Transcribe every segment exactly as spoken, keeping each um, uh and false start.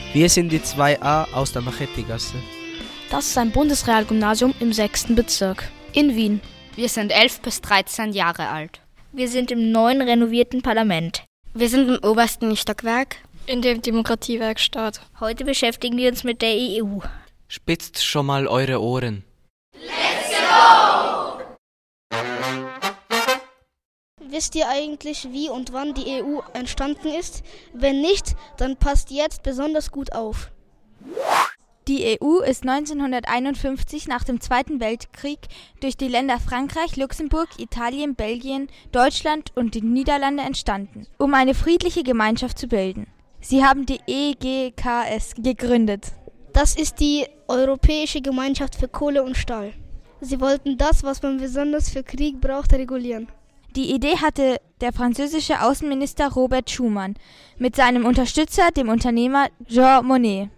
Wir sind die zwei a aus der Machetti-Gasse. Das ist ein Bundesrealgymnasium im sechsten Bezirk in Wien. Wir sind elf bis dreizehn Jahre alt. Wir sind im neuen renovierten Parlament. Wir sind im obersten Stockwerk. In der Demokratiewerkstatt. Heute beschäftigen wir uns mit der E U. Spitzt schon mal eure Ohren. Let's go! Wisst ihr eigentlich, wie und wann die E U entstanden ist? Wenn nicht, dann passt jetzt besonders gut auf. Die E U ist neunzehnhunderteinundfünfzig nach dem Zweiten Weltkrieg durch die Länder Frankreich, Luxemburg, Italien, Belgien, Deutschland und die Niederlande entstanden, um eine friedliche Gemeinschaft zu bilden. Sie haben die E G K S gegründet. Das ist die Europäische Gemeinschaft für Kohle und Stahl. Sie wollten das, was man besonders für Krieg braucht, regulieren. Die Idee hatte der französische Außenminister Robert Schuman mit seinem Unterstützer, dem Unternehmer Jean Monnet.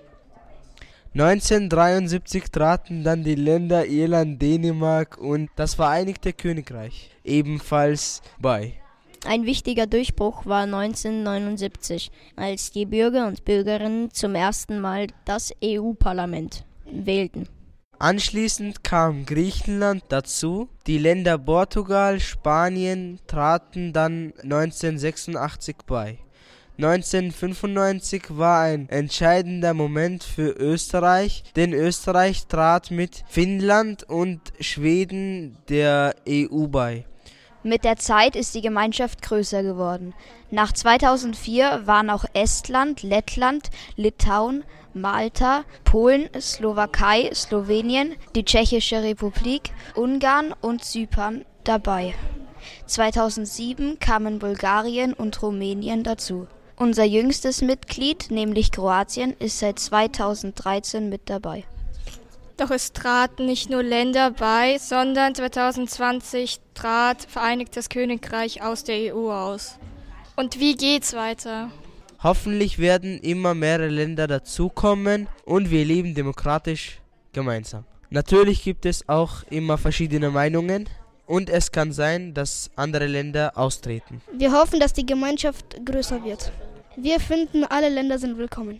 neunzehnhundertdreiundsiebzig traten dann die Länder Irland, Dänemark und das Vereinigte Königreich ebenfalls bei. Ein wichtiger Durchbruch war neunzehnhundertneunundsiebzig, als die Bürger und Bürgerinnen zum ersten Mal das E U-Parlament wählten. Anschließend kam Griechenland dazu. Die Länder Portugal, Spanien traten dann neunzehnhundertsechsundachtzig bei. neunzehnhundertfünfundneunzig war ein entscheidender Moment für Österreich, denn Österreich trat mit Finnland und Schweden der E U bei. Mit der Zeit ist die Gemeinschaft größer geworden. Nach zweitausendvier waren auch Estland, Lettland, Litauen, Malta, Polen, Slowakei, Slowenien, die Tschechische Republik, Ungarn und Zypern dabei. zweitausendsieben kamen Bulgarien und Rumänien dazu. Unser jüngstes Mitglied, nämlich Kroatien, ist seit zweitausenddreizehn mit dabei. Doch es traten nicht nur Länder bei, sondern zweitausendzwanzig trat Vereinigtes Königreich aus der E U aus. Und wie geht's weiter? Hoffentlich werden immer mehrere Länder dazukommen und wir leben demokratisch gemeinsam. Natürlich gibt es auch immer verschiedene Meinungen und es kann sein, dass andere Länder austreten. Wir hoffen, dass die Gemeinschaft größer wird. Wir finden, alle Länder sind willkommen.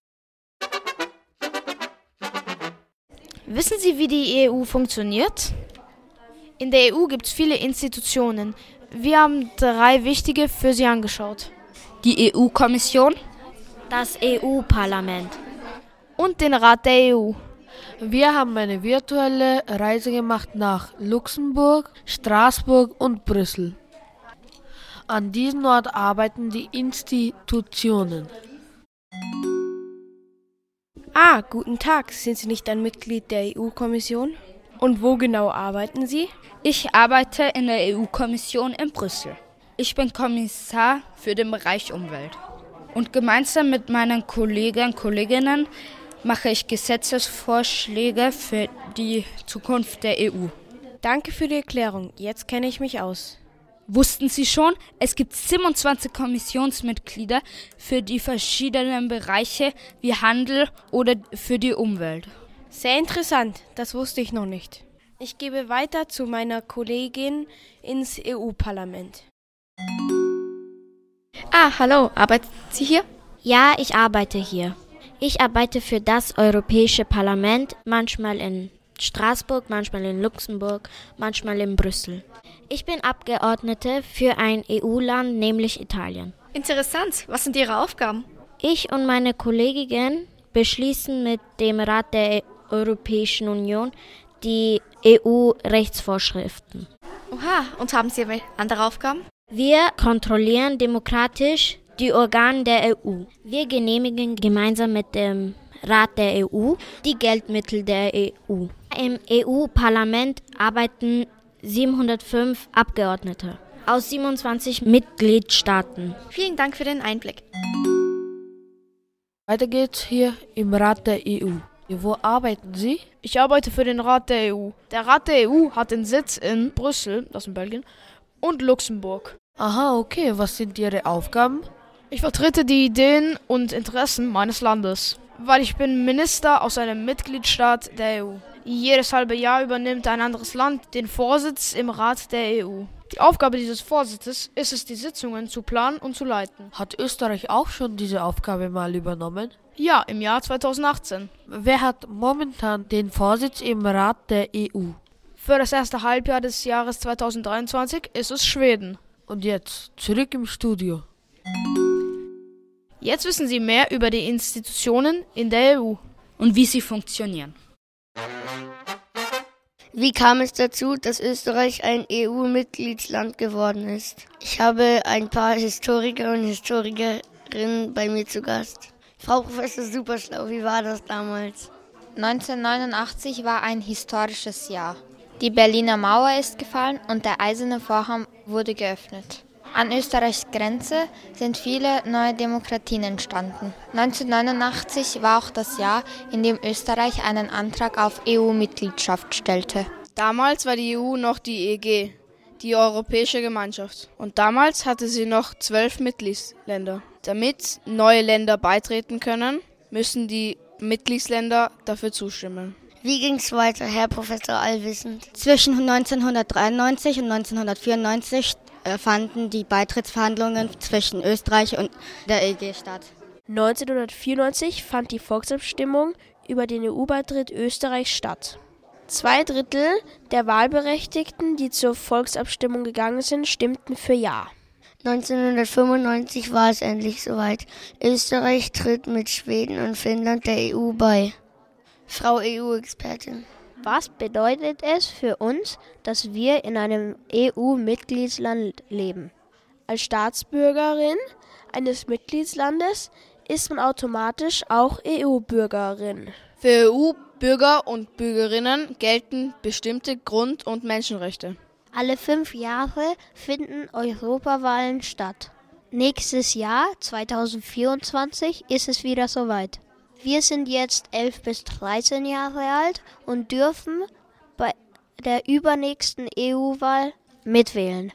Wissen Sie, wie die E U funktioniert? In der E U gibt es viele Institutionen. Wir haben drei wichtige für Sie angeschaut. Die E U-Kommission, das E U-Parlament und den Rat der E U. Wir haben eine virtuelle Reise gemacht nach Luxemburg, Straßburg und Brüssel. An diesem Ort arbeiten die Institutionen. Ah, guten Tag. Sind Sie nicht ein Mitglied der E U-Kommission? Und wo genau arbeiten Sie? Ich arbeite in der E U-Kommission in Brüssel. Ich bin Kommissar für den Bereich Umwelt. Und gemeinsam mit meinen Kollegen und Kolleginnen mache ich Gesetzesvorschläge für die Zukunft der E U. Danke für die Erklärung. Jetzt kenne ich mich aus. Wussten Sie schon, es gibt siebenundzwanzig Kommissionsmitglieder für die verschiedenen Bereiche wie Handel oder für die Umwelt. Sehr interessant, das wusste ich noch nicht. Ich gebe weiter zu meiner Kollegin ins E U-Parlament. Ah, hallo, arbeiten Sie hier? Ja, ich arbeite hier. Ich arbeite für das Europäische Parlament, manchmal in Straßburg, manchmal in Luxemburg, manchmal in Brüssel. Ich bin Abgeordnete für ein E U-Land, nämlich Italien. Interessant. Was sind Ihre Aufgaben? Ich und meine Kollegin beschließen mit dem Rat der Europäischen Union die E U-Rechtsvorschriften. Oha, und haben Sie andere Aufgaben? Wir kontrollieren demokratisch die Organe der E U. Wir genehmigen gemeinsam mit dem Rat der E U die Geldmittel der E U. Im E U-Parlament arbeiten siebenhundertfünf Abgeordnete aus siebenundzwanzig Mitgliedstaaten. Vielen Dank für den Einblick. Weiter geht's hier im Rat der E U. Wo arbeiten Sie? Ich arbeite für den Rat der E U. Der Rat der E U hat den Sitz in Brüssel, das ist in Belgien, und Luxemburg. Aha, okay. Was sind Ihre Aufgaben? Ich vertrete die Ideen und Interessen meines Landes, weil ich bin Minister aus einem Mitgliedstaat der E U. Jedes halbe Jahr übernimmt ein anderes Land den Vorsitz im Rat der E U. Die Aufgabe dieses Vorsitzes ist es, die Sitzungen zu planen und zu leiten. Hat Österreich auch schon diese Aufgabe mal übernommen? Ja, im Jahr zweitausendachtzehn. Wer hat momentan den Vorsitz im Rat der E U? Für das erste Halbjahr des Jahres zweitausenddreiundzwanzig ist es Schweden. Und jetzt zurück im Studio. Jetzt wissen Sie mehr über die Institutionen in der E U und wie sie funktionieren. Wie kam es dazu, dass Österreich ein E U-Mitgliedsland geworden ist? Ich habe ein paar Historiker und Historikerinnen bei mir zu Gast. Frau Professor Superschlau, wie war das damals? neunzehnhundertneunundachtzig war ein historisches Jahr. Die Berliner Mauer ist gefallen und der Eiserne Vorhang wurde geöffnet. An Österreichs Grenze sind viele neue Demokratien entstanden. neunzehnhundertneunundachtzig war auch das Jahr, in dem Österreich einen Antrag auf E U-Mitgliedschaft stellte. Damals war die E U noch die E G, die Europäische Gemeinschaft. Und damals hatte sie noch zwölf Mitgliedsländer. Damit neue Länder beitreten können, müssen die Mitgliedsländer dafür zustimmen. Wie ging es weiter, Herr Professor Allwissend? Zwischen neunzehnhundertdreiundneunzig und neunzehnhundertvierundneunzig fanden die Beitrittsverhandlungen zwischen Österreich und der E G statt. neunzehnhundertvierundneunzig fand die Volksabstimmung über den E U-Beitritt Österreichs statt. Zwei Drittel der Wahlberechtigten, die zur Volksabstimmung gegangen sind, stimmten für Ja. neunzehnhundertfünfundneunzig war es endlich soweit. Österreich tritt mit Schweden und Finnland der E U bei. Frau E U-Expertin. Was bedeutet es für uns, dass wir in einem E U-Mitgliedsland leben? Als Staatsbürgerin eines Mitgliedslandes ist man automatisch auch E U-Bürgerin. Für E U-Bürger und Bürgerinnen gelten bestimmte Grund- und Menschenrechte. Alle fünf Jahre finden Europawahlen statt. Nächstes Jahr, zweitausendvierundzwanzig, ist es wieder soweit. Wir sind jetzt elf bis dreizehn Jahre alt und dürfen bei der übernächsten E U-Wahl mitwählen.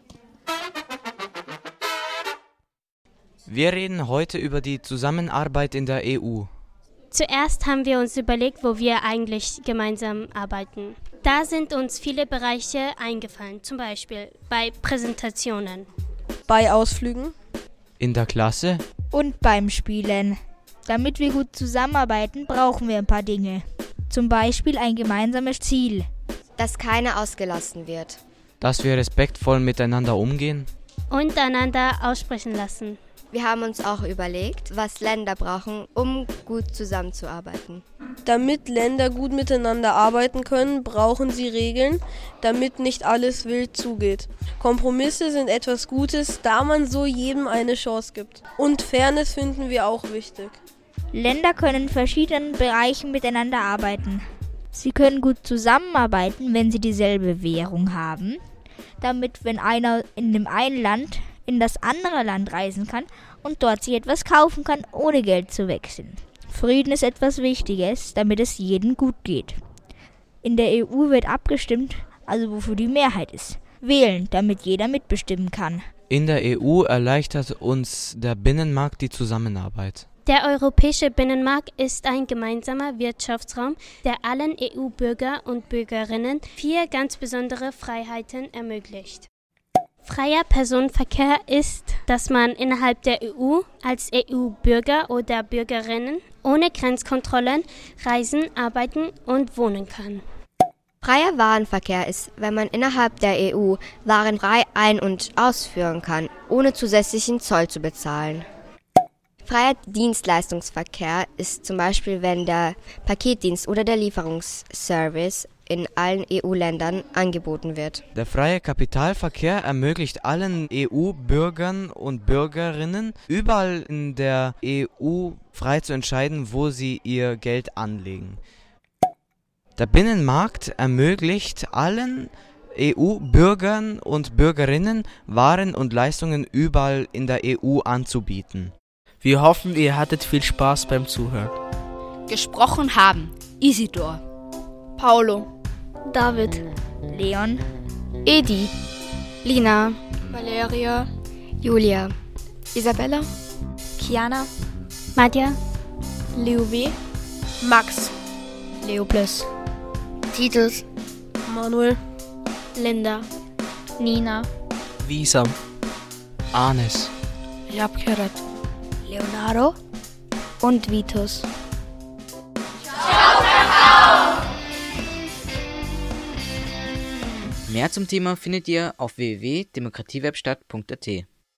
Wir reden heute über die Zusammenarbeit in der E U. Zuerst haben wir uns überlegt, wo wir eigentlich gemeinsam arbeiten. Da sind uns viele Bereiche eingefallen, zum Beispiel bei Präsentationen, bei Ausflügen, in der Klasse und beim Spielen. Damit wir gut zusammenarbeiten, brauchen wir ein paar Dinge. Zum Beispiel ein gemeinsames Ziel. Dass keiner ausgelassen wird. Dass wir respektvoll miteinander umgehen. Und einander aussprechen lassen. Wir haben uns auch überlegt, was Länder brauchen, um gut zusammenzuarbeiten. Damit Länder gut miteinander arbeiten können, brauchen sie Regeln, damit nicht alles wild zugeht. Kompromisse sind etwas Gutes, da man so jedem eine Chance gibt. Und Fairness finden wir auch wichtig. Länder können in verschiedenen Bereichen miteinander arbeiten. Sie können gut zusammenarbeiten, wenn sie dieselbe Währung haben, damit, wenn einer in dem einen Land in das andere Land reisen kann und dort sich etwas kaufen kann, ohne Geld zu wechseln. Frieden ist etwas Wichtiges, damit es jedem gut geht. In der E U wird abgestimmt, also wofür die Mehrheit ist. Wählen, damit jeder mitbestimmen kann. In der E U erleichtert uns der Binnenmarkt die Zusammenarbeit. Der europäische Binnenmarkt ist ein gemeinsamer Wirtschaftsraum, der allen E U-Bürger und Bürgerinnen vier ganz besondere Freiheiten ermöglicht. Freier Personenverkehr ist, dass man innerhalb der E U als E U-Bürger oder Bürgerinnen ohne Grenzkontrollen reisen, arbeiten und wohnen kann. Freier Warenverkehr ist, wenn man innerhalb der E U Waren frei ein- und ausführen kann, ohne zusätzlichen Zoll zu bezahlen. Freier Dienstleistungsverkehr ist zum Beispiel, wenn der Paketdienst oder der Lieferungsservice in allen E U-Ländern angeboten wird. Der freie Kapitalverkehr ermöglicht allen E U-Bürgern und Bürgerinnen überall in der E U frei zu entscheiden, wo sie ihr Geld anlegen. Der Binnenmarkt ermöglicht allen E U-Bürgern und Bürgerinnen Waren und Leistungen überall in der E U anzubieten. Wir hoffen, ihr hattet viel Spaß beim Zuhören. Gesprochen haben Isidor, Paulo, David, Leon, Edi, Lina, Valeria, Julia, Isabella, Kiana, Madja, Leo W., Max, Leo Plus, Titus, Manuel, Linda, Nina, Wisam, Anis, Japkeret, Leonardo und Vitus. Ciao, Kakao! Mehr zum Thema findet ihr auf w w w punkt demokratiewebstadt punkt a t.